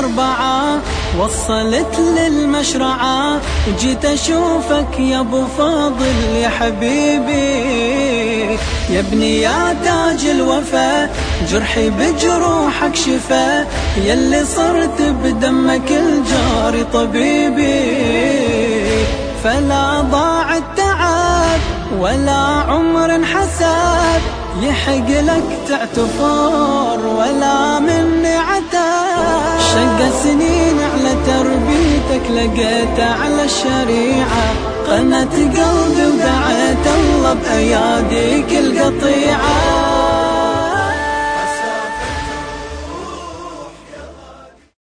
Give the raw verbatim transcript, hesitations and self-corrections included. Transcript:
أربعة وصلت للمشرعة، جيت أشوفك يا أبو فاضل يا حبيبي، يا ابني يا تاج الوفا، جرحي بجروحك شفا، يلي صرت بدمك الجاري طبيبي. فلا ضاع التعب ولا عمر انحسب، يحق لك تعتفر ولا مني عتاب. شق سنين على تربيتك لقيت على الشريعة، قنت قلبي ودعيت الله بأياديك القطيعة.